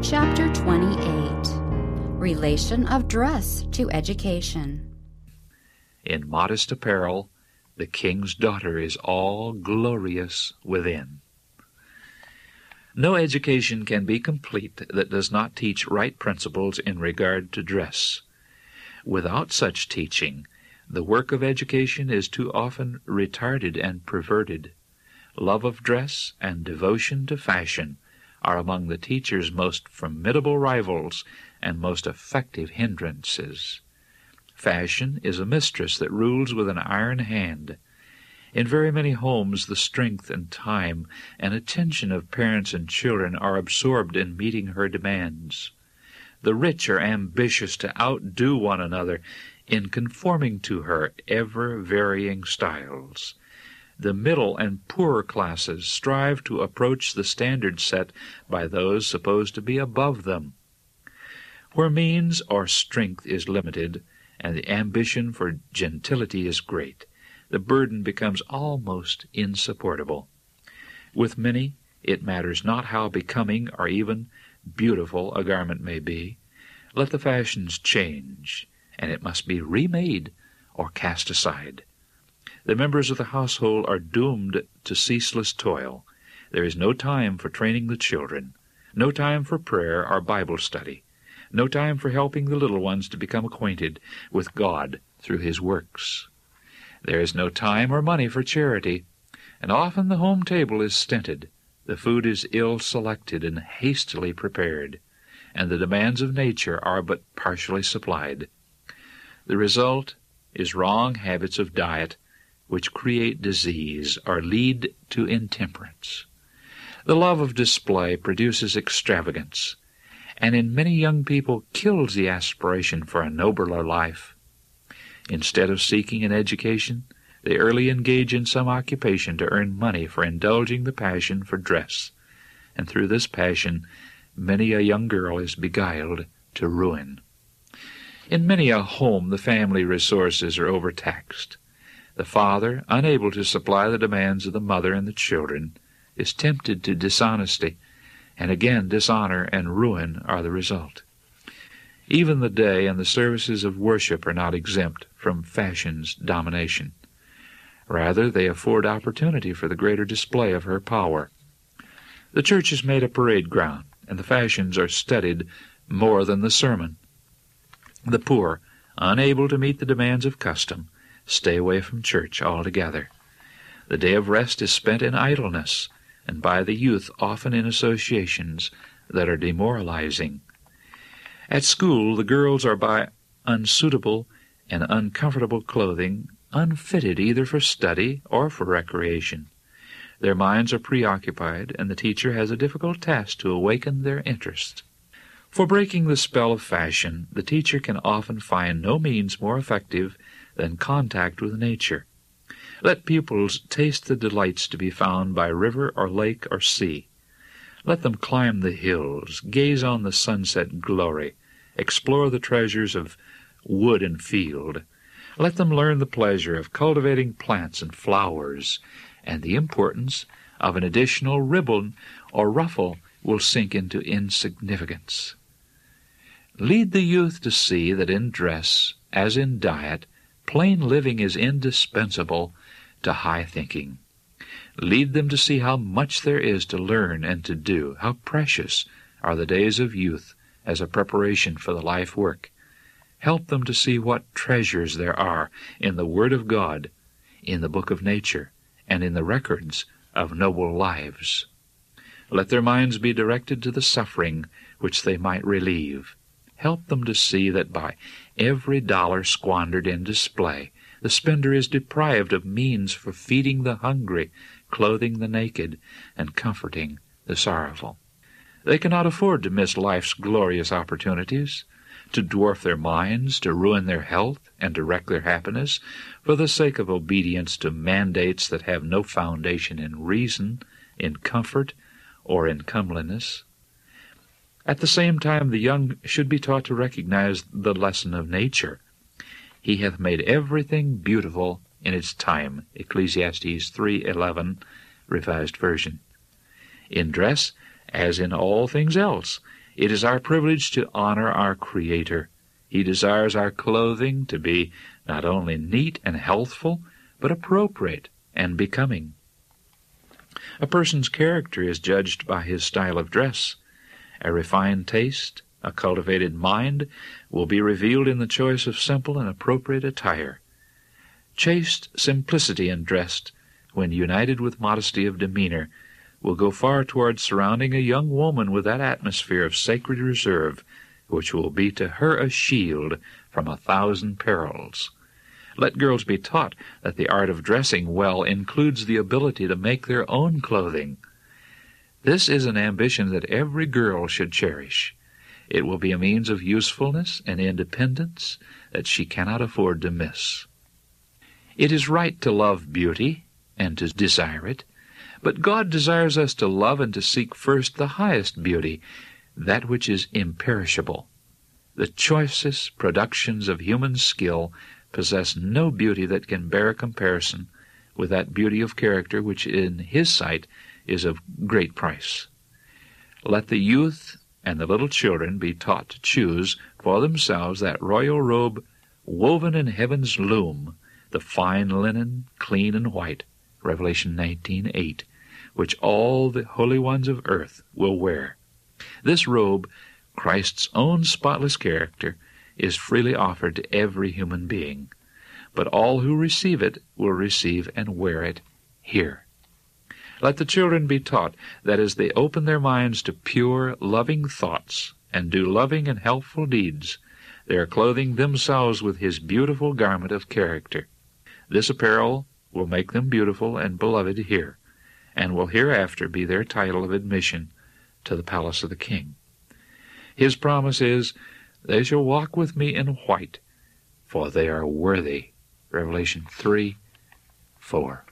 Chapter 28. Relation of Dress to Education. In modest apparel, the king's daughter is all glorious within. No education can be complete that does not teach right principles in regard to dress. Without such teaching, the work of education is too often retarded and perverted. Love of dress and devotion to fashion are among the teacher's most formidable rivals and most effective hindrances. Fashion is a mistress that rules with an iron hand. In very many homes, the strength and time and attention of parents and children are absorbed in meeting her demands. The rich are ambitious to outdo one another in conforming to her ever-varying styles. The middle and poorer classes strive to approach the standard set by those supposed to be above them. Where means or strength is limited, and the ambition for gentility is great, the burden becomes almost insupportable. With many, it matters not how becoming or even beautiful a garment may be. Let the fashions change, and it must be remade or cast aside. The members of the household are doomed to ceaseless toil. There is no time for training the children, no time for prayer or Bible study, no time for helping the little ones to become acquainted with God through His works. There is no time or money for charity, and often the home table is stinted, the food is ill-selected and hastily prepared, and the demands of nature are but partially supplied. The result is wrong habits of diet, which create disease or lead to intemperance. The love of display produces extravagance, and in many young people kills the aspiration for a nobler life. Instead of seeking an education, they early engage in some occupation to earn money for indulging the passion for dress, and through this passion many a young girl is beguiled to ruin. In many a home the family resources are overtaxed. The father, unable to supply the demands of the mother and the children, is tempted to dishonesty, and again dishonor and ruin are the result. Even the day and the services of worship are not exempt from fashion's domination. Rather, they afford opportunity for the greater display of her power. The church is made a parade ground, and the fashions are studied more than the sermon. The poor, unable to meet the demands of custom, stay away from church altogether. The day of rest is spent in idleness, and by the youth often in associations that are demoralizing. At school, the girls are by unsuitable and uncomfortable clothing unfitted either for study or for recreation. Their minds are preoccupied, and the teacher has a difficult task to awaken their interest. For breaking the spell of fashion, the teacher can often find no means more effective than contact with nature. Let pupils taste the delights to be found by river or lake or sea. Let them climb the hills, gaze on the sunset glory, explore the treasures of wood and field. Let them learn the pleasure of cultivating plants and flowers, and the importance of an additional ribbon or ruffle will sink into insignificance. Lead the youth to see that in dress, as in diet, plain living is indispensable to high thinking. Lead them to see how much there is to learn and to do, how precious are the days of youth as a preparation for the life work. Help them to see what treasures there are in the Word of God, in the book of nature, and in the records of noble lives. Let their minds be directed to the suffering which they might relieve. Help them to see that by every dollar squandered in display, the spender is deprived of means for feeding the hungry, clothing the naked, and comforting the sorrowful. They cannot afford to miss life's glorious opportunities, to dwarf their minds, to ruin their health, and to wreck their happiness for the sake of obedience to mandates that have no foundation in reason, in comfort, or in comeliness. At the same time, the young should be taught to recognize the lesson of nature. He hath made everything beautiful in its time, Ecclesiastes 3:11, Revised Version. In dress, as in all things else, It is our privilege to honor our Creator. He desires our clothing to be not only neat and healthful, but appropriate and becoming. A person's character is judged by his style of dress. A refined taste, a cultivated mind, will be revealed in the choice of simple and appropriate attire. Chaste simplicity in dress, when united with modesty of demeanor, will go far toward surrounding a young woman with that atmosphere of sacred reserve which will be to her a shield from 1,000 perils. Let girls be taught that the art of dressing well includes the ability to make their own clothing. This is an ambition that every girl should cherish. It will be a means of usefulness and independence that she cannot afford to miss. It is right to love beauty and to desire it, but God desires us to love and to seek first the highest beauty, that which is imperishable. The choicest productions of human skill possess no beauty that can bear comparison with that beauty of character which in His sight is of great price. Let the youth and the little children be taught to choose for themselves that royal robe woven in heaven's loom, the fine linen, clean and white, Revelation 19:8, which all the holy ones of earth will wear. This robe, Christ's own spotless character, is freely offered to every human being, but all who receive it will receive and wear it here. Let the children be taught that as they open their minds to pure, loving thoughts and do loving and helpful deeds, they are clothing themselves with His beautiful garment of character. This apparel will make them beautiful and beloved here, and will hereafter be their title of admission to the palace of the King. His promise is, "They shall walk with me in white, for they are worthy." Revelation 3:4.